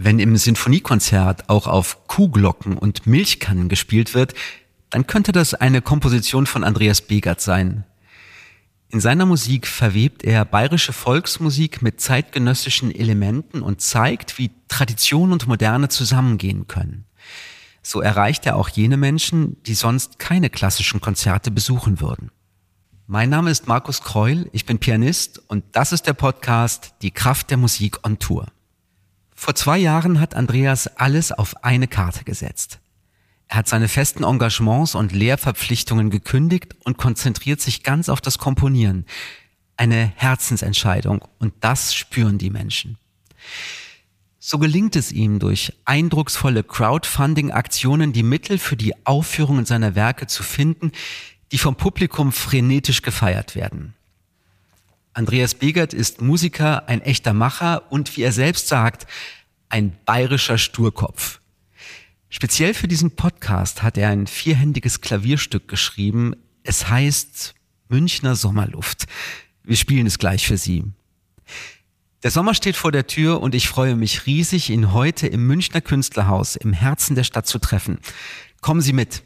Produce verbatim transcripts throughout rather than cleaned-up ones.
Wenn im Sinfoniekonzert auch auf Kuhglocken und Milchkannen gespielt wird, dann könnte das eine Komposition von Andreas Begert sein. In seiner Musik verwebt er bayerische Volksmusik mit zeitgenössischen Elementen und zeigt, wie Tradition und Moderne zusammengehen können. So erreicht er auch jene Menschen, die sonst keine klassischen Konzerte besuchen würden. Mein Name ist Markus Kreul, ich bin Pianist und das ist der Podcast Die Kraft der Musik on Tour. Vor zwei Jahren hat Andreas alles auf eine Karte gesetzt. Er hat seine festen Engagements und Lehrverpflichtungen gekündigt und konzentriert sich ganz auf das Komponieren. Eine Herzensentscheidung und das spüren die Menschen. So gelingt es ihm durch eindrucksvolle Crowdfunding-Aktionen die Mittel für die Aufführungen seiner Werke zu finden, die vom Publikum frenetisch gefeiert werden. Andreas Begert ist Musiker, ein echter Macher und, wie er selbst sagt, ein bayerischer Sturkopf. Speziell für diesen Podcast hat er ein vierhändiges Klavierstück geschrieben. Es heißt Münchner Sommerluft. Wir spielen es gleich für Sie. Der Sommer steht vor der Tür und ich freue mich riesig, ihn heute im Münchner Künstlerhaus im Herzen der Stadt zu treffen. Kommen Sie mit.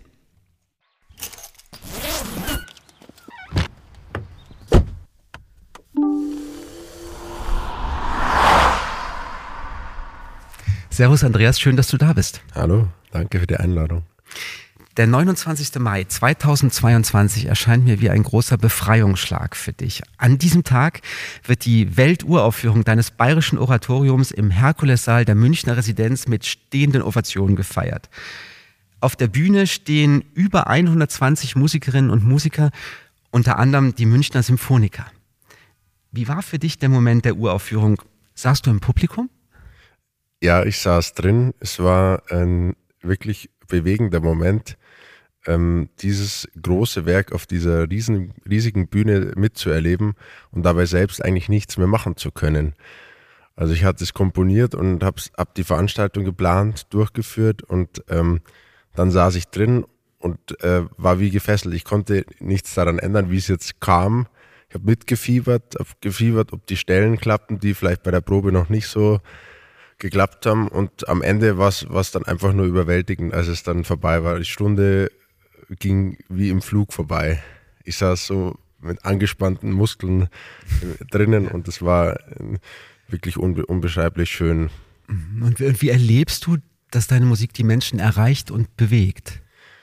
Servus Andreas, schön, dass du da bist. Hallo, danke für die Einladung. Der neunundzwanzigster Mai zweitausendzweiundzwanzig erscheint mir wie ein großer Befreiungsschlag für dich. An diesem Tag wird die Welturaufführung deines bayerischen Oratoriums im Herkulessaal der Münchner Residenz mit stehenden Ovationen gefeiert. Auf der Bühne stehen über hundertzwanzig Musikerinnen und Musiker, unter anderem die Münchner Symphoniker. Wie war für dich der Moment der Uraufführung? Saßt du im Publikum? Ja, ich saß drin. Es war ein wirklich bewegender Moment, ähm, dieses große Werk auf dieser riesen, riesigen Bühne mitzuerleben und dabei selbst eigentlich nichts mehr machen zu können. Also ich hatte es komponiert und habe hab die Veranstaltung geplant, durchgeführt und ähm, dann saß ich drin und äh, war wie gefesselt. Ich konnte nichts daran ändern, wie es jetzt kam. Ich habe mitgefiebert, habe gefiebert, ob die Stellen klappten, die vielleicht bei der Probe noch nicht so geklappt haben, und am Ende war es dann einfach nur überwältigend, als es dann vorbei war. Die Stunde ging wie im Flug vorbei. Ich saß so mit angespannten Muskeln drinnen und es war wirklich unbe- unbeschreiblich schön. Und wie erlebst du, dass deine Musik die Menschen erreicht und bewegt?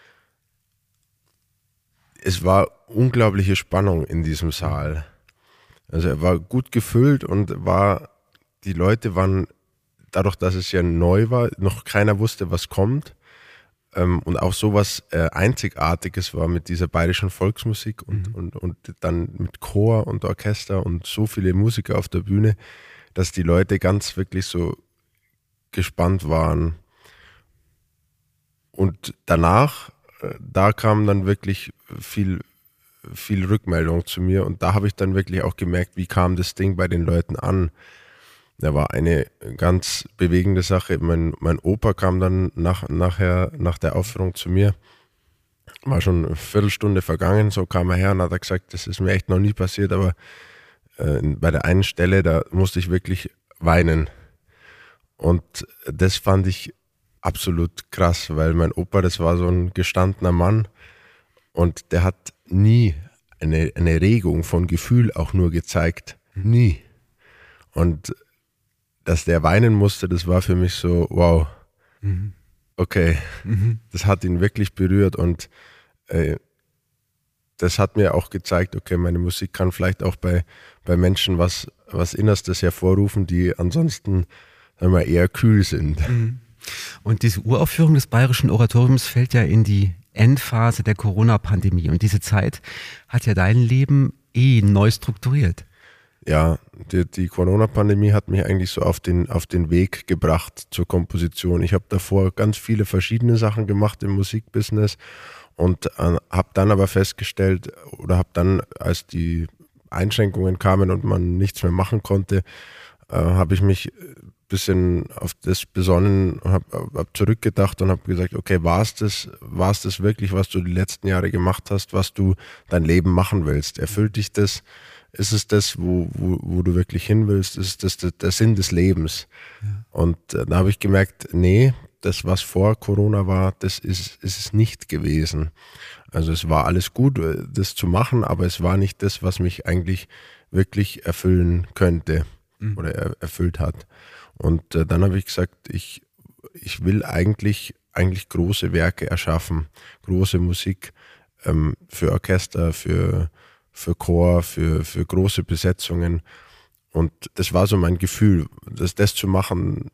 Es war unglaubliche Spannung in diesem Saal. Also er war gut gefüllt und war, die Leute waren, dadurch, dass es ja neu war, noch keiner wusste, was kommt. Ähm, und auch sowas äh, Einzigartiges war mit dieser bayerischen Volksmusik und, mhm. und, und dann mit Chor und Orchester und so viele Musiker auf der Bühne, dass die Leute ganz wirklich so gespannt waren. Und danach, äh, da kam dann wirklich viel, viel Rückmeldung zu mir und da habe ich dann wirklich auch gemerkt, wie kam das Ding bei den Leuten an. Da war eine ganz bewegende Sache. Mein, mein Opa kam dann nach, nachher, nach der Aufführung zu mir. War schon eine Viertelstunde vergangen, so kam er her und hat er gesagt, das ist mir echt noch nie passiert, aber äh, bei der einen Stelle, da musste ich wirklich weinen. Und das fand ich absolut krass, weil mein Opa, das war so ein gestandener Mann und der hat nie eine, eine Regung von Gefühl auch nur gezeigt. Nie. Und dass der weinen musste, das war für mich so, wow, mhm. okay, mhm. das hat ihn wirklich berührt und äh, das hat mir auch gezeigt, okay, meine Musik kann vielleicht auch bei, bei Menschen was, was Innerstes hervorrufen, die ansonsten sagen wir, eher kühl sind. Mhm. Und diese Uraufführung des Bayerischen Oratoriums fällt ja in die Endphase der Corona-Pandemie und diese Zeit hat ja dein Leben eh neu strukturiert. Ja, die, die Corona-Pandemie hat mich eigentlich so auf den, auf den Weg gebracht zur Komposition. Ich habe davor ganz viele verschiedene Sachen gemacht im Musikbusiness und äh, habe dann aber festgestellt oder habe dann, als die Einschränkungen kamen und man nichts mehr machen konnte, äh, habe ich mich ein bisschen auf das besonnen, habe hab zurückgedacht und habe gesagt, okay, war es das, war es das wirklich, was du die letzten Jahre gemacht hast, was du dein Leben machen willst? Erfüllt dich das? Ist es das, wo, wo, wo du wirklich hin willst? Ist das der, der Sinn des Lebens? Ja. Und äh, da habe ich gemerkt, nee, das, was vor Corona war, das ist, ist es nicht gewesen. Also es war alles gut, das zu machen, aber es war nicht das, was mich eigentlich wirklich erfüllen könnte mhm. oder er, erfüllt hat. Und äh, dann habe ich gesagt, ich, ich will eigentlich, eigentlich große Werke erschaffen, große Musik ähm, für Orchester, für, für Chor, für, für große Besetzungen. Und das war so mein Gefühl, das, das zu machen,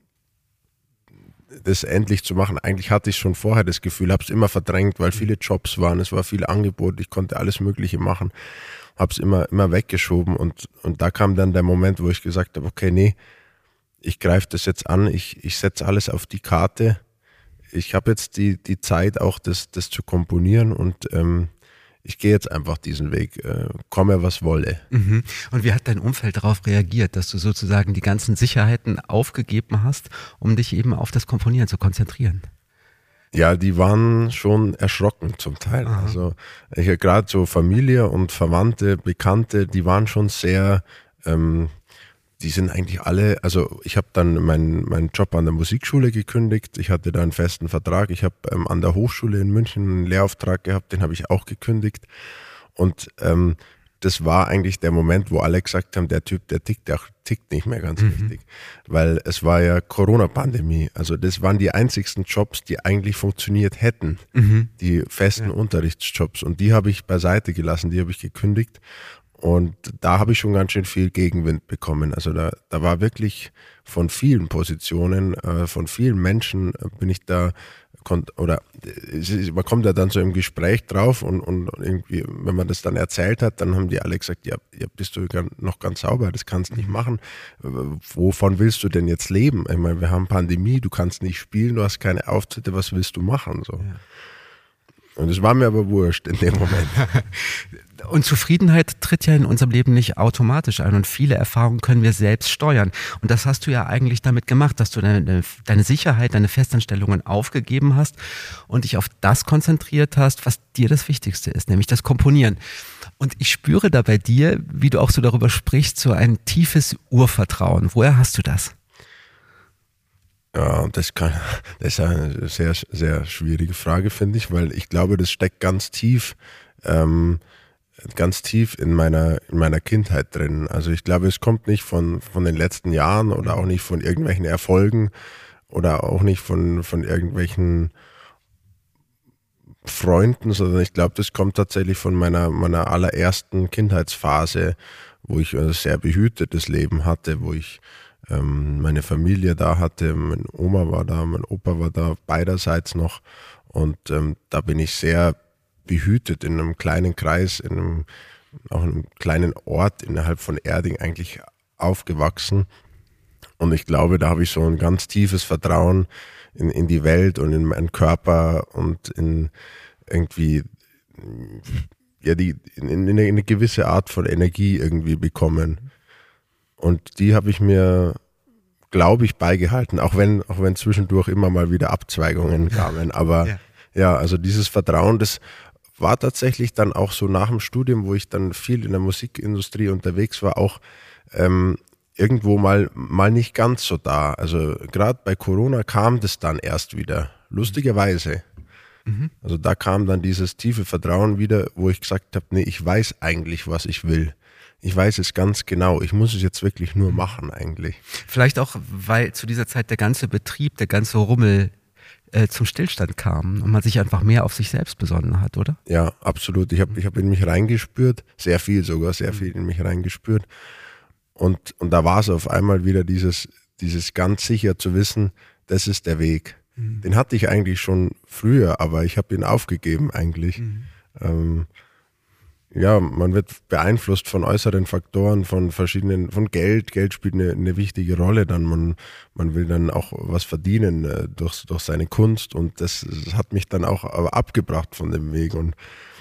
das endlich zu machen. Eigentlich hatte ich schon vorher das Gefühl, habe es immer verdrängt, weil viele Jobs waren, es war viel Angebot, ich konnte alles Mögliche machen, habe es immer, immer weggeschoben und, und da kam dann der Moment, wo ich gesagt habe, okay, nee, ich greife das jetzt an, ich, ich setze alles auf die Karte, ich habe jetzt die, die Zeit auch das, das zu komponieren und ähm, ich gehe jetzt einfach diesen Weg, äh, komme was wolle. Mhm. Und wie hat dein Umfeld darauf reagiert, dass du sozusagen die ganzen Sicherheiten aufgegeben hast, um dich eben auf das Komponieren zu konzentrieren? Ja, die waren schon erschrocken zum Teil. Aha. Also ich gerade so Familie und Verwandte, Bekannte, die waren schon sehr, ähm, die sind eigentlich alle, also ich habe dann meinen meinen Job an der Musikschule gekündigt, ich hatte da einen festen Vertrag, ich habe ähm, an der Hochschule in München einen Lehrauftrag gehabt, den habe ich auch gekündigt und ähm, das war eigentlich der Moment, wo alle gesagt haben, der Typ, der tickt, der tickt nicht mehr ganz mhm. richtig, weil es war ja Corona-Pandemie, also das waren die einzigsten Jobs, die eigentlich funktioniert hätten, mhm. die festen ja. Unterrichtsjobs und die habe ich beiseite gelassen, die habe ich gekündigt. Und da habe ich schon ganz schön viel Gegenwind bekommen. Also da, da war wirklich von vielen Positionen, äh, von vielen Menschen äh, bin ich da, konnt, oder äh, man kommt ja dann so im Gespräch drauf und, und irgendwie, wenn man das dann erzählt hat, dann haben die alle gesagt, ja, ja bist du noch ganz sauber, das kannst du nicht machen. Wovon willst du denn jetzt leben? Ich meine, wir haben Pandemie, du kannst nicht spielen, du hast keine Auftritte, was willst du machen? So. Ja. Und es war mir aber wurscht in dem Moment. Und Zufriedenheit tritt ja in unserem Leben nicht automatisch ein und viele Erfahrungen können wir selbst steuern. Und das hast du ja eigentlich damit gemacht, dass du deine, deine Sicherheit, deine Festanstellungen aufgegeben hast und dich auf das konzentriert hast, was dir das Wichtigste ist, nämlich das Komponieren. Und ich spüre da bei dir, wie du auch so darüber sprichst, so ein tiefes Urvertrauen. Woher hast du das? Ja, das kann, das ist eine sehr, sehr schwierige Frage, finde ich, weil ich glaube, das steckt ganz tief, ähm, ganz tief in meiner, in meiner Kindheit drin. Also ich glaube, es kommt nicht von, von den letzten Jahren oder auch nicht von irgendwelchen Erfolgen oder auch nicht von, von irgendwelchen Freunden, sondern ich glaube, das kommt tatsächlich von meiner, meiner allerersten Kindheitsphase, wo ich ein sehr behütetes Leben hatte, wo ich meine Familie da hatte, meine Oma war da, mein Opa war da, beiderseits noch und ähm, da bin ich sehr behütet in einem kleinen Kreis, in einem, auch in einem kleinen Ort innerhalb von Erding eigentlich aufgewachsen und ich glaube, da habe ich so ein ganz tiefes Vertrauen in, in die Welt und in meinen Körper und in irgendwie ja, die, in, in eine, eine gewisse Art von Energie irgendwie bekommen. Und die habe ich mir, glaube ich, beigehalten, auch wenn, auch wenn zwischendurch immer mal wieder Abzweigungen kamen. Aber ja. ja, also dieses Vertrauen, das war tatsächlich dann auch so nach dem Studium, wo ich dann viel in der Musikindustrie unterwegs war, auch ähm, irgendwo mal, mal nicht ganz so da. Also gerade bei Corona kam das dann erst wieder, lustigerweise. Mhm. Also da kam dann dieses tiefe Vertrauen wieder, wo ich gesagt habe, nee, ich weiß eigentlich, was ich will. Ich weiß es ganz genau. Ich muss es jetzt wirklich nur machen eigentlich. Vielleicht auch, weil zu dieser Zeit der ganze Betrieb, der ganze Rummel äh, zum Stillstand kam und man sich einfach mehr auf sich selbst besonnen hat, oder? Ja, absolut. Ich habe ich hab in mich reingespürt, sehr viel sogar, sehr viel in mich reingespürt. Und, und da war es auf einmal wieder dieses, dieses ganz sicher zu wissen, das ist der Weg. Mhm. Den hatte ich eigentlich schon früher, aber ich habe ihn aufgegeben eigentlich. Mhm. Ähm, Ja, man wird beeinflusst von äußeren Faktoren, von verschiedenen, von Geld. Geld spielt eine, eine wichtige Rolle dann. Man, man will dann auch was verdienen äh, durch, durch seine Kunst und das, das hat mich dann auch aber abgebracht von dem Weg und,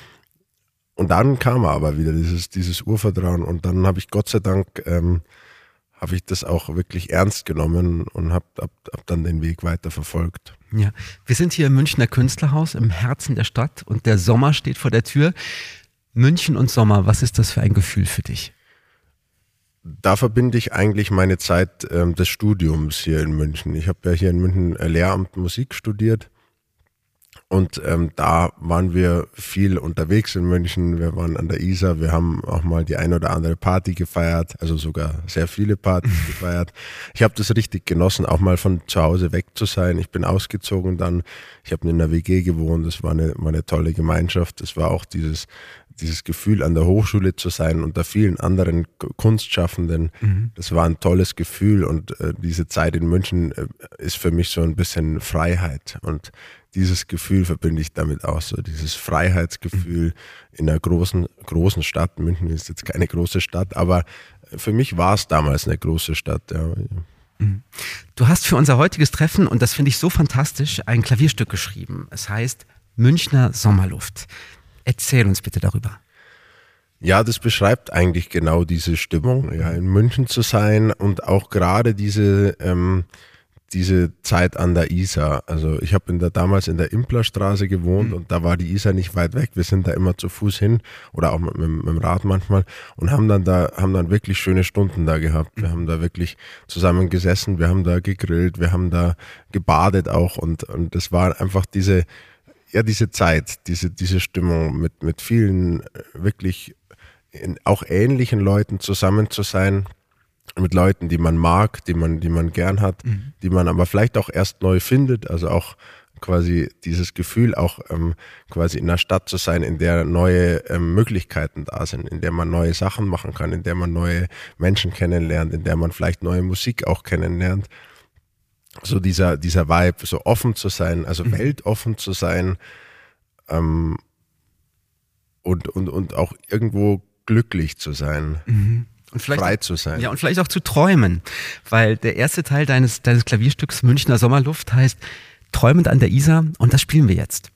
und dann kam aber wieder dieses, dieses Urvertrauen und dann habe ich Gott sei Dank, ähm, habe ich das auch wirklich ernst genommen und habe hab, hab dann den Weg weiter verfolgt. Ja, wir sind hier im Münchner Künstlerhaus im Herzen der Stadt und der Sommer steht vor der Tür. München und Sommer, was ist das für ein Gefühl für dich? da verbinde ich eigentlich meine Zeit ähm, des Studiums hier in München. Ich habe ja hier in München Lehramt Musik studiert. Und ähm, da waren wir viel unterwegs in München. Wir waren an der Isar. Wir haben auch mal die ein oder andere Party gefeiert, also sogar sehr viele Partys gefeiert. Ich habe das richtig genossen, auch mal von zu Hause weg zu sein. Ich bin ausgezogen dann. Ich habe in einer W G gewohnt. Das war eine, war eine tolle Gemeinschaft. Das war auch dieses dieses Gefühl, an der Hochschule zu sein, unter vielen anderen Kunstschaffenden. Mhm. Das war ein tolles Gefühl und äh, diese Zeit in München äh, ist für mich so ein bisschen Freiheit und dieses Gefühl verbinde ich damit auch so, dieses Freiheitsgefühl in einer großen, großen Stadt. München ist jetzt keine große Stadt, aber für mich war es damals eine große Stadt. Ja. Du hast für unser heutiges Treffen, und das finde ich so fantastisch, ein Klavierstück geschrieben. Es heißt Münchner Sommerluft. Erzähl uns bitte darüber. Ja, das beschreibt eigentlich genau diese Stimmung, ja, in München zu sein und auch gerade diese ähm, diese Zeit an der Isar. Also ich habe in der damals in der Implerstraße gewohnt mhm. und da war die Isar nicht weit weg. Wir sind da immer zu Fuß hin oder auch mit, mit, mit dem Rad manchmal und haben dann da haben dann wirklich schöne Stunden da gehabt. Wir haben da wirklich zusammen gesessen, wir haben da gegrillt, wir haben da gebadet auch und und das war einfach diese ja diese Zeit, diese diese Stimmung mit mit vielen wirklich in, auch ähnlichen Leuten zusammen zu sein. Mit Leuten, die man mag, die man, die man gern hat, mhm. die man aber vielleicht auch erst neu findet, also auch quasi dieses Gefühl, auch ähm, quasi in einer Stadt zu sein, in der neue ähm, Möglichkeiten da sind, in der man neue Sachen machen kann, in der man neue Menschen kennenlernt, in der man vielleicht neue Musik auch kennenlernt. So dieser, dieser Vibe, so offen zu sein, also mhm. weltoffen zu sein ähm, und, und, und auch irgendwo glücklich zu sein. Mhm. Und frei zu sein. Ja, und vielleicht auch zu träumen. Weil der erste Teil deines, deines Klavierstücks Münchner Sommerluft heißt Träumend an der Isar und das spielen wir jetzt.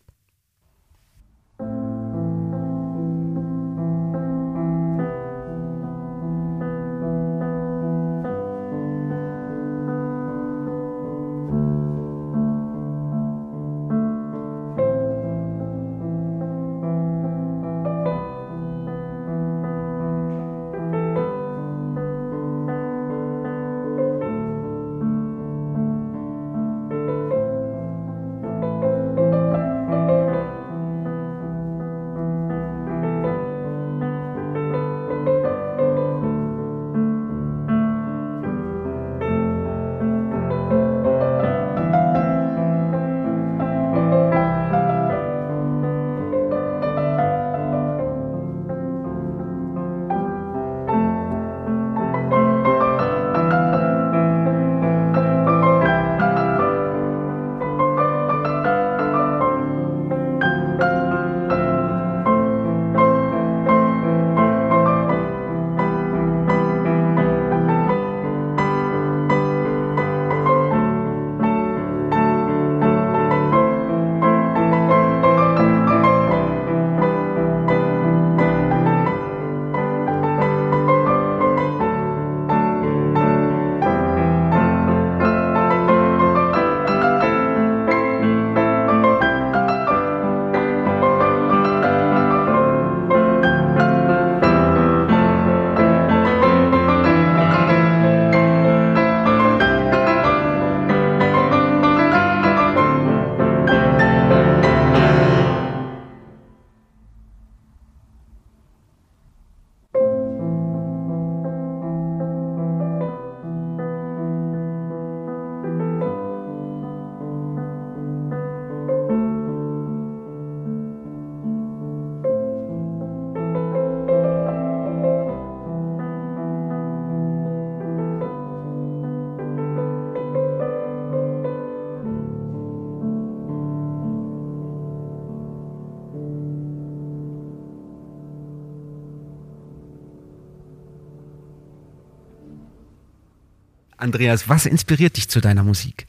Andreas, was inspiriert dich zu deiner Musik?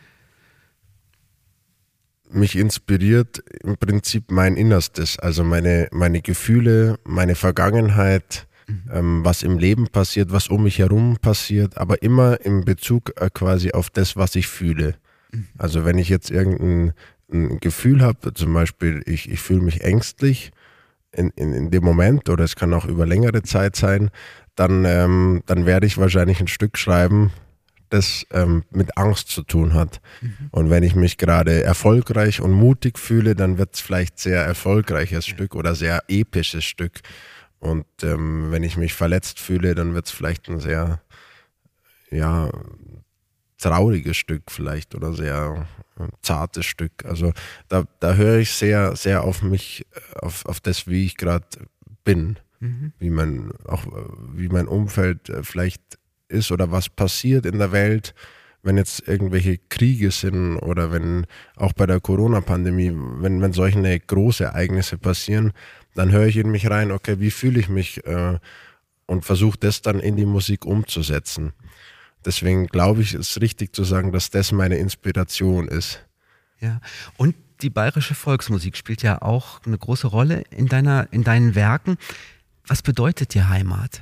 Mich inspiriert im Prinzip mein Innerstes, also meine, meine Gefühle, meine Vergangenheit, mhm. ähm, was im Leben passiert, was um mich herum passiert, aber immer in Bezug äh, quasi auf das, was ich fühle. Mhm. Also wenn ich jetzt irgendein ein Gefühl habe, zum Beispiel ich, ich fühle mich ängstlich in, in, in dem Moment oder es kann auch über längere Zeit sein, dann, ähm, dann werde ich wahrscheinlich ein Stück schreiben, das ähm, mit Angst zu tun hat. Mhm. Und wenn ich mich gerade erfolgreich und mutig fühle, dann wird es vielleicht sehr erfolgreiches ja. Stück oder sehr episches Stück. Und ähm, wenn ich mich verletzt fühle, dann wird es vielleicht ein sehr ja, trauriges Stück vielleicht oder sehr äh, zartes Stück. Also da, da höre ich sehr, sehr auf mich, auf, auf das, wie ich gerade bin, mhm. wie mein, auch wie mein Umfeld vielleicht ist oder was passiert in der Welt, wenn jetzt irgendwelche Kriege sind oder wenn auch bei der Corona-Pandemie, wenn, wenn solche große Ereignisse passieren, dann höre ich in mich rein, okay, wie fühle ich mich äh, und versuche das dann in die Musik umzusetzen. Deswegen glaube ich, es ist richtig zu sagen, dass das meine Inspiration ist. Ja, und die bayerische Volksmusik spielt ja auch eine große Rolle in deiner, in deinen Werken. Was bedeutet dir Heimat?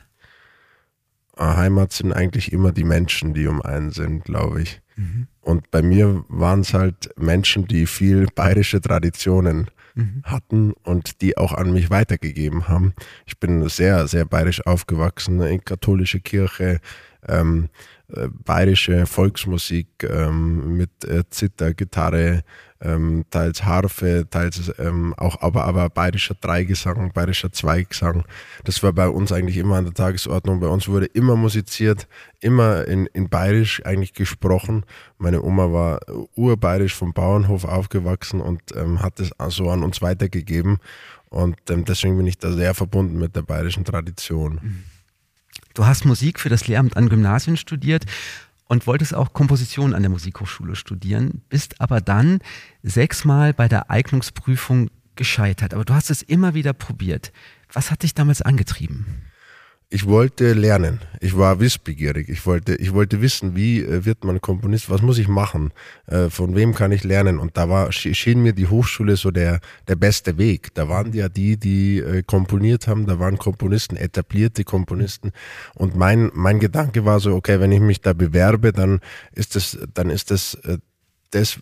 Heimat sind eigentlich immer die Menschen, die um einen sind, glaube ich. Mhm. Und bei mir waren es halt Menschen, die viel bayerische Traditionen mhm. hatten und die auch an mich weitergegeben haben. Ich bin sehr, sehr bayerisch aufgewachsen, in katholische Kirche, ähm, äh, bayerische Volksmusik ähm, mit äh, Zither, Gitarre, ähm, teils Harfe, teils ähm, auch aber, aber bayerischer Dreigesang, bayerischer Zweigesang. Das war bei uns eigentlich immer an der Tagesordnung. Bei uns wurde immer musiziert, immer in, in bayerisch eigentlich gesprochen. Meine Oma war urbayerisch vom Bauernhof aufgewachsen und ähm, hat das so an uns weitergegeben. Und ähm, deswegen bin ich da sehr verbunden mit der bayerischen Tradition. Du hast Musik für das Lehramt an Gymnasien studiert und wolltest auch Komposition an der Musikhochschule studieren, bist aber dann sechsmal bei der Eignungsprüfung gescheitert. Aber du hast es immer wieder probiert. Was hat dich damals angetrieben? Ich wollte lernen. Ich war wissbegierig. Ich wollte, ich wollte wissen, wie äh, wird man Komponist? Was muss ich machen? Äh, von wem kann ich lernen? Und da war, schien mir die Hochschule so der, der beste Weg. Da waren ja die, die äh, komponiert haben. Da waren Komponisten, etablierte Komponisten. Und mein, mein Gedanke war so, okay, wenn ich mich da bewerbe, dann ist das, dann ist das, äh, das,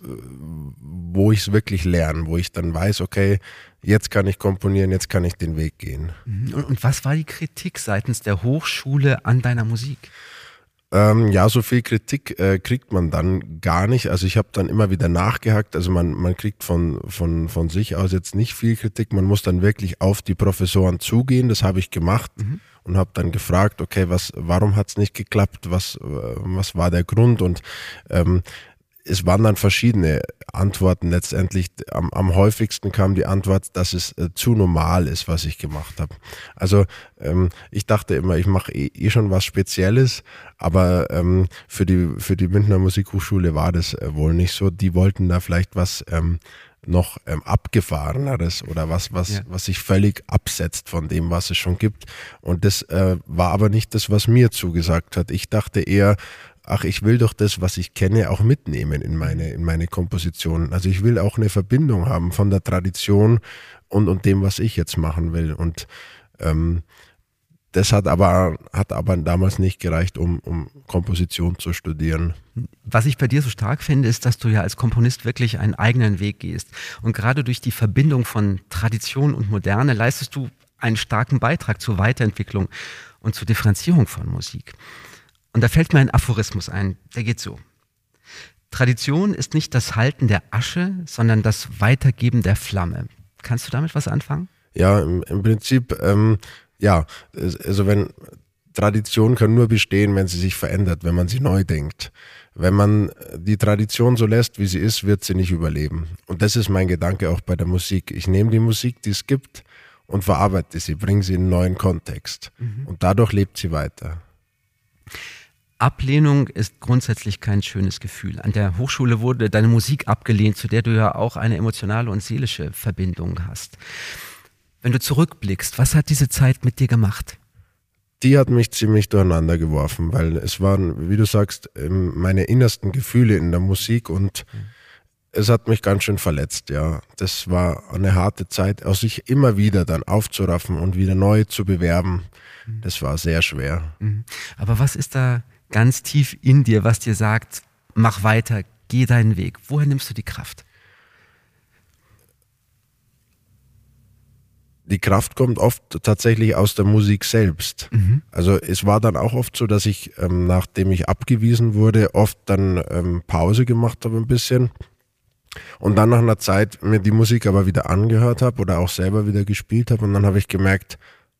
wo ich es wirklich lerne, wo ich dann weiß, okay, jetzt kann ich komponieren, jetzt kann ich den Weg gehen. Und, und was war die Kritik seitens der Hochschule an deiner Musik? Ähm, ja, so viel Kritik äh, kriegt man dann gar nicht. Also ich habe dann immer wieder nachgehakt. Also man, man kriegt von, von, von sich aus jetzt nicht viel Kritik. Man muss dann wirklich auf die Professoren zugehen. Das habe ich gemacht mhm. und habe dann gefragt, okay, was, warum hat es nicht geklappt? Was, was war der Grund? Und ähm, es waren dann verschiedene Antworten letztendlich. Am, am häufigsten kam die Antwort, dass es äh, zu normal ist, was ich gemacht habe. Also ähm, ich dachte immer, ich mache eh, eh schon was Spezielles, aber ähm, für die für die Münchner Musikhochschule war das äh, wohl nicht so. Die wollten da vielleicht was ähm, noch ähm, abgefahreneres oder was was ja. was sich völlig absetzt von dem, was es schon gibt. Und das äh, war aber nicht das, was mir zugesagt hat. Ich dachte eher, ach, ich will doch das, was ich kenne, auch mitnehmen in meine, in meine Kompositionen. Also ich will auch eine Verbindung haben von der Tradition und, und dem, was ich jetzt machen will. Und ähm, das hat aber, hat aber damals nicht gereicht, um, um Komposition zu studieren. Was ich bei dir so stark finde, ist, dass du ja als Komponist wirklich einen eigenen Weg gehst. Und gerade durch die Verbindung von Tradition und Moderne leistest du einen starken Beitrag zur Weiterentwicklung und zur Differenzierung von Musik. Und da fällt mir ein Aphorismus ein, der geht so. Tradition ist nicht das Halten der Asche, sondern das Weitergeben der Flamme. Kannst du damit was anfangen? Ja, im, im Prinzip, ähm, ja, also wenn Tradition kann nur bestehen, wenn sie sich verändert, wenn man sie neu denkt. Wenn man die Tradition so lässt, wie sie ist, wird sie nicht überleben. Und das ist mein Gedanke auch bei der Musik. Ich nehme die Musik, die es gibt, und verarbeite sie, bringe sie in einen neuen Kontext. Mhm. Und dadurch lebt sie weiter. Ablehnung ist grundsätzlich kein schönes Gefühl. An der Hochschule wurde deine Musik abgelehnt, zu der du ja auch eine emotionale und seelische Verbindung hast. Wenn du zurückblickst, was hat diese Zeit mit dir gemacht? Die hat mich ziemlich durcheinander geworfen, weil es waren, wie du sagst, meine innersten Gefühle in der Musik und mhm. es hat mich ganz schön verletzt, ja. Das war eine harte Zeit, auch sich immer wieder dann aufzuraffen und wieder neu zu bewerben. Mhm. Das war sehr schwer. Mhm. Aber was ist da ganz tief in dir, was dir sagt, mach weiter, geh deinen Weg? Woher nimmst du die Kraft? die Kraft kommt oft tatsächlich aus der Musik selbst. Mhm. Also es war dann auch oft so, dass ich, ähm, nachdem ich abgewiesen wurde, oft dann ähm, Pause gemacht habe ein bisschen und dann nach einer Zeit mir die Musik aber wieder angehört habe oder auch selber wieder gespielt habe und dann habe ich gemerkt,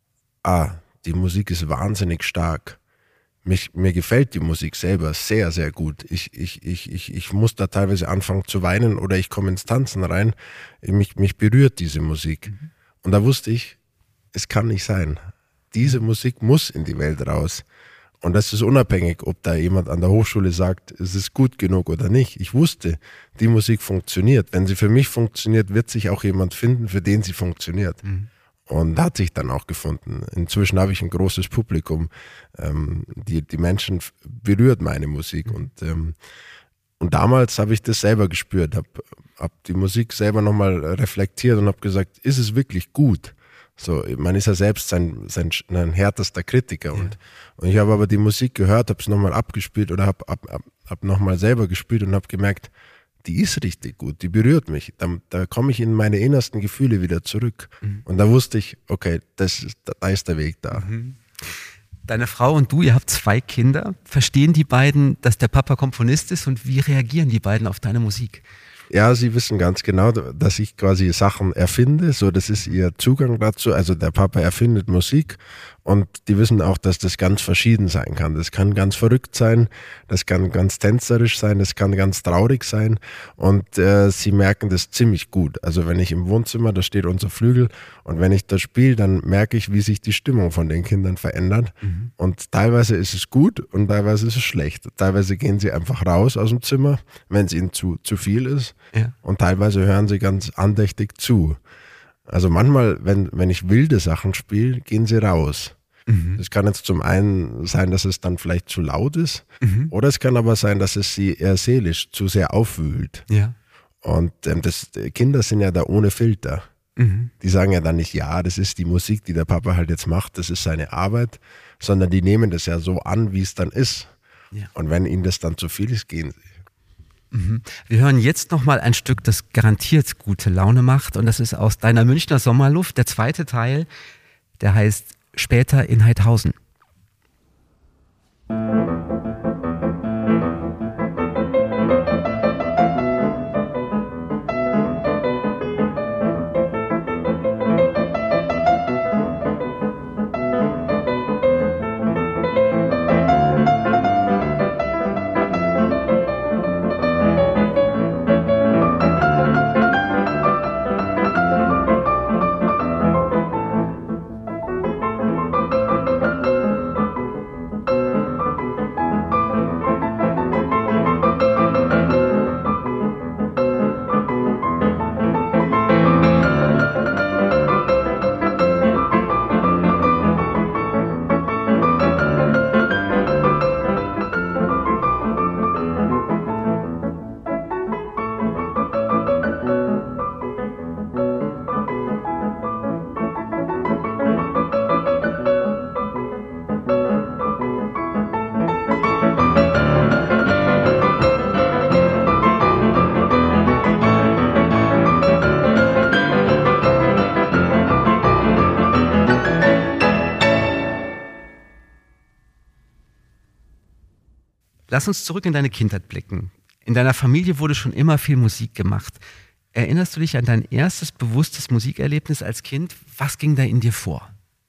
ah, die Musik ist wahnsinnig stark. Mich, mir gefällt die Musik selber sehr, sehr gut. Ich, ich, ich, ich, ich muss da teilweise anfangen zu weinen oder ich komme ins Tanzen rein. Mich, mich berührt diese Musik. Mhm. Und da wusste ich, es kann nicht sein. Diese Musik muss in die Welt raus. Und das ist unabhängig, ob da jemand an der Hochschule sagt, es ist gut genug oder nicht. Ich wusste, die Musik funktioniert. Wenn sie für mich funktioniert, wird sich auch jemand finden, für den sie funktioniert. Mhm. Und hat sich dann auch gefunden. Inzwischen habe ich ein großes Publikum. Ähm, die, die Menschen berührt meine Musik. Mhm. Und, ähm, und damals habe ich das selber gespürt, habe hab die Musik selber nochmal reflektiert und habe gesagt, ist es wirklich gut? So, man ist ja selbst sein, sein, sein härtester Kritiker. Ja. Und, und ich habe aber die Musik gehört, habe es nochmal abgespielt oder habe hab, hab, hab nochmal selber gespielt und habe gemerkt, die ist richtig gut, die berührt mich. Da, da komme ich in meine innersten Gefühle wieder zurück. Mhm. Und da wusste ich, okay, das ist, da ist der Weg da. Mhm. Deine Frau und du, ihr habt zwei Kinder. Verstehen die beiden, dass der Papa Komponist ist und wie reagieren die beiden auf deine Musik? Ja, sie wissen ganz genau, dass ich quasi Sachen erfinde, so das ist ihr Zugang dazu. Also der Papa erfindet Musik und die wissen auch, dass das ganz verschieden sein kann. Das kann ganz verrückt sein, das kann ganz tänzerisch sein, das kann ganz traurig sein und äh, sie merken das ziemlich gut. Also wenn ich im Wohnzimmer, da steht unser Flügel und wenn ich da spiele, dann merke ich, wie sich die Stimmung von den Kindern verändert mhm. und teilweise ist es gut und teilweise ist es schlecht. Teilweise gehen sie einfach raus aus dem Zimmer, wenn es ihnen zu, zu viel ist. Ja. Und teilweise hören sie ganz andächtig zu. Also manchmal, wenn, wenn ich wilde Sachen spiele, gehen sie raus. Mhm. Das kann jetzt zum einen sein, dass es dann vielleicht zu laut ist, mhm. oder es kann aber sein, dass es sie eher seelisch zu sehr aufwühlt. Ja. Und ähm, das, Kinder sind ja da ohne Filter. Mhm. Die sagen ja dann nicht, ja, das ist die Musik, die der Papa halt jetzt macht, das ist seine Arbeit, sondern die nehmen das ja so an, wie es dann ist. Ja. Und wenn ihnen das dann zu viel ist, gehen sie. Wir hören jetzt nochmal ein Stück, das garantiert gute Laune macht und das ist aus Deiner Münchner Sommerluft, der zweite Teil, der heißt Später in Heidhausen. Lass uns zurück in deine Kindheit blicken. In deiner Familie wurde schon immer viel Musik gemacht. Erinnerst du dich an dein erstes bewusstes Musikerlebnis als Kind? Was ging da in dir vor?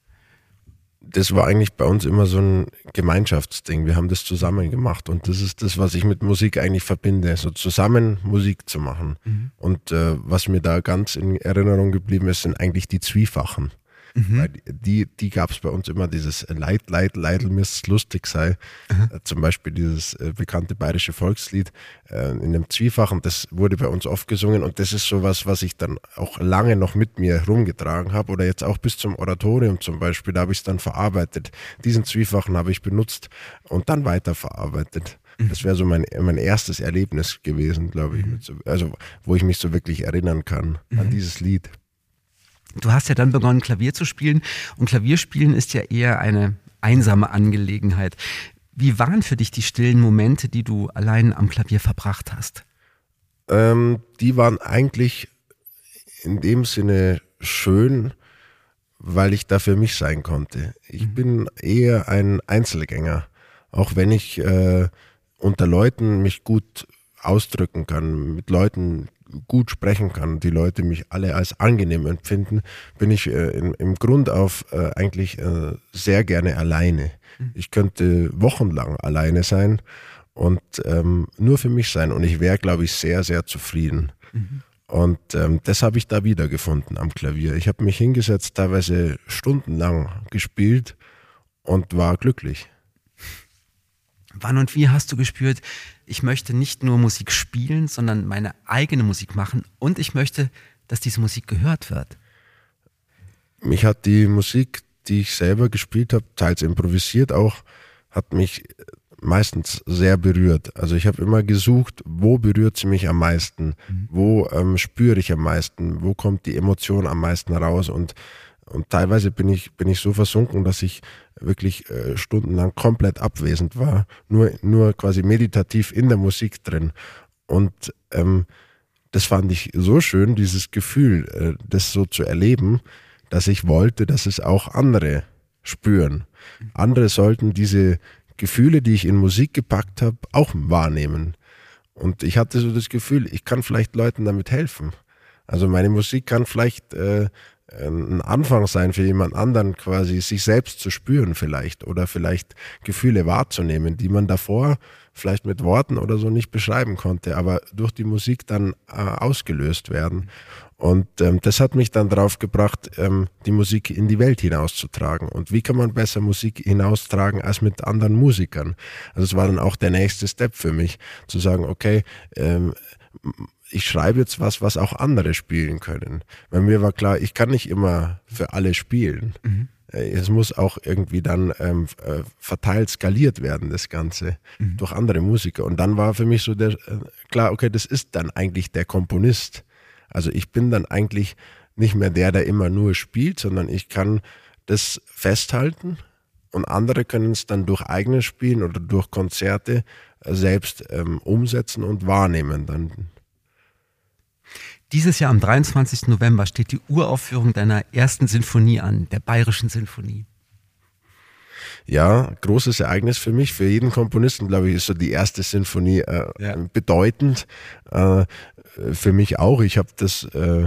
Das war eigentlich bei uns immer so ein Gemeinschaftsding. Wir haben das zusammen gemacht und das ist das, was ich mit Musik eigentlich verbinde, so zusammen Musik zu machen. Mhm. Und äh, was mir da ganz in Erinnerung geblieben ist, sind eigentlich die Zwiefachen. Mhm. Weil die, die gab es bei uns immer, dieses Leid, Leid, Leidl, mir's lustig sei. Äh, zum Beispiel dieses äh, bekannte bayerische Volkslied äh, in dem Zwiefachen, das wurde bei uns oft gesungen und das ist sowas, was ich dann auch lange noch mit mir rumgetragen habe oder jetzt auch bis zum Oratorium zum Beispiel, da habe ich es dann verarbeitet. Diesen Zwiefachen habe ich benutzt und dann weiterverarbeitet. Mhm. Das wäre so mein, mein erstes Erlebnis gewesen, glaube ich. Mhm. So, also wo ich mich so wirklich erinnern kann mhm. an dieses Lied. Du hast ja dann begonnen, Klavier zu spielen und Klavierspielen ist ja eher eine einsame Angelegenheit. Wie waren für dich die stillen Momente, die du allein am Klavier verbracht hast? Ähm, die waren eigentlich in dem Sinne schön, weil ich da für mich sein konnte. Ich mhm. bin eher ein Einzelgänger, auch wenn ich äh, unter Leuten mich gut ausdrücken kann, mit Leuten gut sprechen kann, die Leute mich alle als angenehm empfinden, bin ich äh, im, im Grund auf äh, eigentlich äh, sehr gerne alleine. Mhm. Ich könnte wochenlang alleine sein und ähm, nur für mich sein und ich wäre, glaube ich, sehr, sehr zufrieden. Mhm. Und ähm, das habe ich da wiedergefunden am Klavier. Ich habe mich hingesetzt, teilweise stundenlang gespielt und war glücklich. Wann und wie hast du gespürt, ich möchte nicht nur Musik spielen, sondern meine eigene Musik machen und ich möchte, dass diese Musik gehört wird? Mich hat die Musik, die ich selber gespielt habe, teils improvisiert auch, hat mich meistens sehr berührt. Also ich habe immer gesucht, wo berührt sie mich am meisten, mhm. wo ähm, spüre ich am meisten, wo kommt die Emotion am meisten raus und Und teilweise bin ich, bin ich so versunken, dass ich wirklich äh, stundenlang komplett abwesend war, nur, nur quasi meditativ in der Musik drin. Und ähm, das fand ich so schön, dieses Gefühl, äh, das so zu erleben, dass ich wollte, dass es auch andere spüren. Andere sollten diese Gefühle, die ich in Musik gepackt habe, auch wahrnehmen. Und ich hatte so das Gefühl, ich kann vielleicht Leuten damit helfen. Also meine Musik kann vielleicht äh, ein Anfang sein für jemand anderen, quasi sich selbst zu spüren vielleicht oder vielleicht Gefühle wahrzunehmen, die man davor vielleicht mit Worten oder so nicht beschreiben konnte, aber durch die Musik dann äh, ausgelöst werden. Und ähm, das hat mich dann drauf gebracht, ähm, die Musik in die Welt hinauszutragen. Und wie kann man besser Musik hinaustragen als mit anderen Musikern? Also es war dann auch der nächste Step für mich, zu sagen, okay, ähm, ich schreibe jetzt was, was auch andere spielen können. Bei mir war klar, ich kann nicht immer für alle spielen. Mhm. Es muss auch irgendwie dann ähm, verteilt skaliert werden, das Ganze, mhm. durch andere Musiker. Und dann war für mich so der, äh, klar, okay, das ist dann eigentlich der Komponist. Also ich bin dann eigentlich nicht mehr der, der immer nur spielt, sondern ich kann das festhalten und andere können es dann durch eigenes Spielen oder durch Konzerte selbst ähm, umsetzen und wahrnehmen dann. Dieses Jahr am dreiundzwanzigsten November steht die Uraufführung deiner ersten Sinfonie an, der Bayerischen Sinfonie. Ja, großes Ereignis für mich. Für jeden Komponisten, glaube ich, ist so die erste Sinfonie äh, ja. bedeutend. Äh, für mich auch. Ich habe das äh,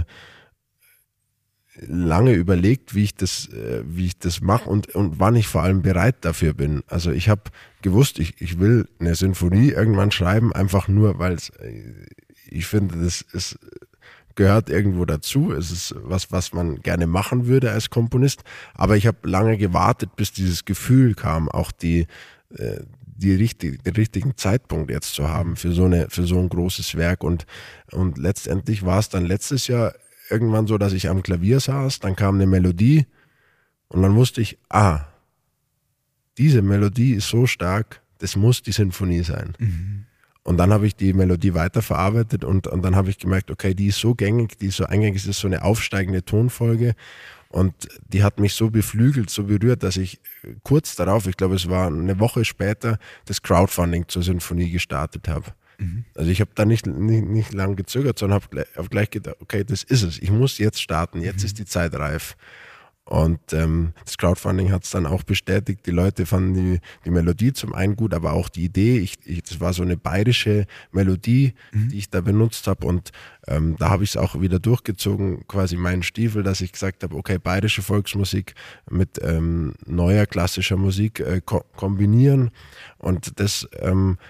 lange überlegt, wie ich das, äh, wie ich das mache und, und wann ich vor allem bereit dafür bin. Also ich habe gewusst, ich, ich will eine Sinfonie irgendwann schreiben, einfach nur, weil es, ich finde, das ist gehört irgendwo dazu. Es ist was, was man gerne machen würde als Komponist. Aber ich habe lange gewartet, bis dieses Gefühl kam, auch die, äh, die richtig, den richtigen Zeitpunkt jetzt zu haben für so eine, für so ein großes Werk. Und, und letztendlich war es dann letztes Jahr irgendwann so, dass ich am Klavier saß, dann kam eine Melodie und dann wusste ich, ah, diese Melodie ist so stark, das muss die Sinfonie sein. Mhm. Und dann habe ich die Melodie weiterverarbeitet und, und dann habe ich gemerkt, okay, die ist so gängig, die ist so eingängig, es ist so eine aufsteigende Tonfolge und die hat mich so beflügelt, so berührt, dass ich kurz darauf, ich glaube es war eine Woche später, das Crowdfunding zur Sinfonie gestartet habe. Mhm. Also ich habe da nicht, nicht, nicht lang gezögert, sondern habe gleich, hab gleich gedacht, okay, das ist es, ich muss jetzt starten, jetzt mhm. ist die Zeit reif. Und ähm, das Crowdfunding hat es dann auch bestätigt. Die Leute fanden die, die Melodie zum einen gut, aber auch die Idee. Ich, ich, das war so eine bayerische Melodie, mhm. die ich da benutzt habe. Und ähm, da habe ich es auch wieder durchgezogen, quasi meinen Stiefel, dass ich gesagt habe, okay, bayerische Volksmusik mit ähm, neuer klassischer Musik äh, ko- kombinieren. Und das ähm,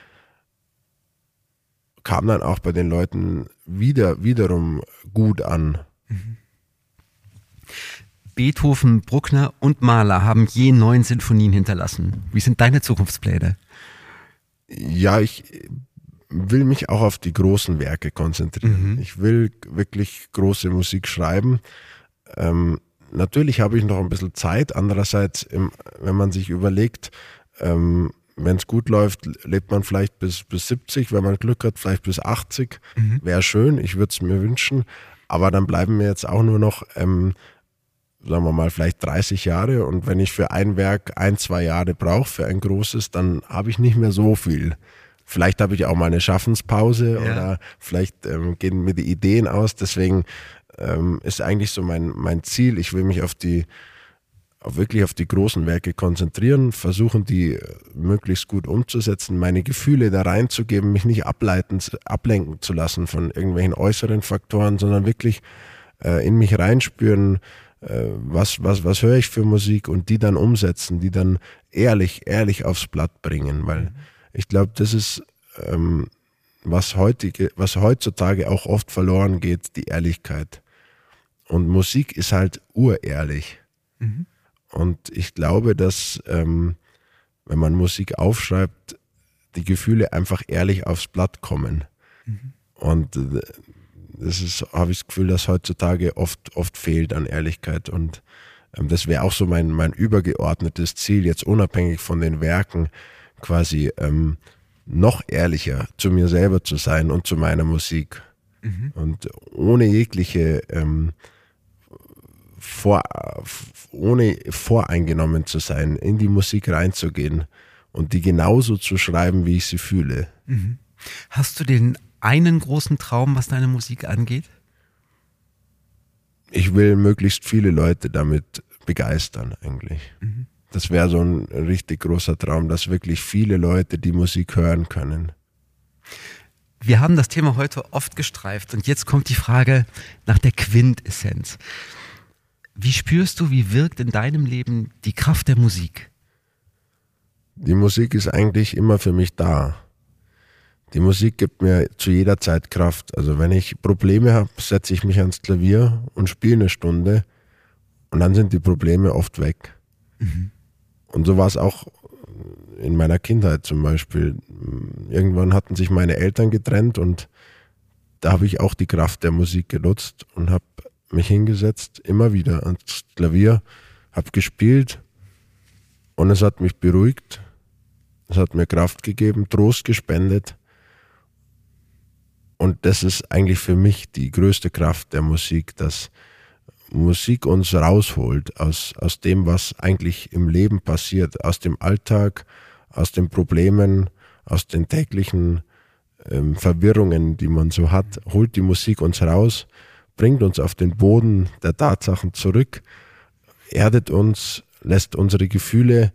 kam dann auch bei den Leuten wieder wiederum gut an. Mhm. Beethoven, Bruckner und Mahler haben je neun Sinfonien hinterlassen. Wie sind deine Zukunftspläne? Ja, ich will mich auch auf die großen Werke konzentrieren. Mhm. Ich will wirklich große Musik schreiben. Ähm, natürlich habe ich noch ein bisschen Zeit. Andererseits, im, wenn man sich überlegt, ähm, wenn es gut läuft, lebt man vielleicht bis, bis siebzig. Wenn man Glück hat, vielleicht bis achtzig. Mhm. Wäre schön, ich würde es mir wünschen. Aber dann bleiben mir jetzt auch nur noch ähm, sagen wir mal, vielleicht dreißig Jahre und wenn ich für ein Werk ein, zwei Jahre brauche, für ein großes, dann habe ich nicht mehr so viel. Vielleicht habe ich auch mal eine Schaffenspause ja. oder vielleicht ähm, gehen mir die Ideen aus, deswegen ähm, ist eigentlich so mein, mein Ziel, ich will mich auf die, auf wirklich auf die großen Werke konzentrieren, versuchen die möglichst gut umzusetzen, meine Gefühle da reinzugeben, mich nicht ableiten, ablenken zu lassen von irgendwelchen äußeren Faktoren, sondern wirklich äh, in mich reinspüren, äh, was, was, was höre ich für Musik und die dann umsetzen, die dann ehrlich, ehrlich aufs Blatt bringen, weil ich glaube, das ist ähm, was, heutige, was heutzutage auch oft verloren geht, die Ehrlichkeit. Und Musik ist halt urehrlich. Mhm. Und ich glaube, dass, ähm, wenn man Musik aufschreibt, die Gefühle einfach ehrlich aufs Blatt kommen. Mhm. Und äh, das ist, habe ich das Gefühl, dass heutzutage oft, oft fehlt an Ehrlichkeit. Und ähm, das wäre auch so mein, mein übergeordnetes Ziel, jetzt unabhängig von den Werken, quasi ähm, noch ehrlicher zu mir selber zu sein und zu meiner Musik. Mhm. Und ohne jegliche ähm, Vor, ohne voreingenommen zu sein, in die Musik reinzugehen und die genauso zu schreiben, wie ich sie fühle. Mhm. Hast du den einen großen Traum, was deine Musik angeht? Ich will möglichst viele Leute damit begeistern eigentlich. Mhm. Das wäre so ein richtig großer Traum, dass wirklich viele Leute die Musik hören können. Wir haben das Thema heute oft gestreift und jetzt kommt die Frage nach der Quintessenz. Wie spürst du, wie wirkt in deinem Leben die Kraft der Musik? Die Musik ist eigentlich immer für mich da. Die Musik gibt mir zu jeder Zeit Kraft. Also wenn ich Probleme habe, setze ich mich ans Klavier und spiele eine Stunde und dann sind die Probleme oft weg. Mhm. Und so war es auch in meiner Kindheit zum Beispiel. Irgendwann hatten sich meine Eltern getrennt und da habe ich auch die Kraft der Musik genutzt und habe mich hingesetzt, immer wieder ans Klavier, habe gespielt und es hat mich beruhigt, es hat mir Kraft gegeben, Trost gespendet und das ist eigentlich für mich die größte Kraft der Musik, dass Musik uns rausholt aus, aus dem, was eigentlich im Leben passiert, aus dem Alltag, aus den Problemen, aus den täglichen ähm, Verwirrungen, die man so hat, holt die Musik uns raus, bringt uns auf den Boden der Tatsachen zurück, erdet uns, lässt unsere Gefühle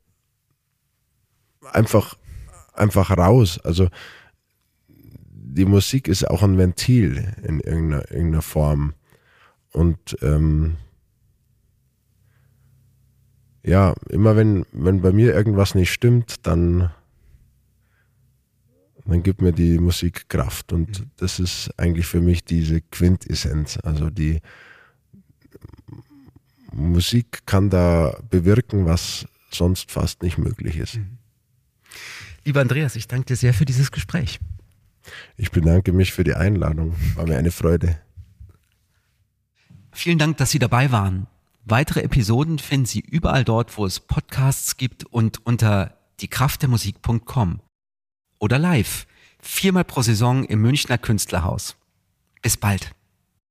einfach, einfach raus. Also die Musik ist auch ein Ventil in irgendeiner, irgendeiner Form. Und ähm, ja, immer wenn, wenn bei mir irgendwas nicht stimmt, dann dann gibt mir die Musik Kraft und mhm. das ist eigentlich für mich diese Quintessenz. Also die Musik kann da bewirken, was sonst fast nicht möglich ist. Mhm. Lieber Andreas, ich danke dir sehr für dieses Gespräch. Ich bedanke mich für die Einladung. War mir eine Freude. Vielen Dank, dass Sie dabei waren. Weitere Episoden finden Sie überall dort, wo es Podcasts gibt und unter die kraft der musik punkt com. Oder live, viermal pro Saison im Münchner Künstlerhaus. Bis bald.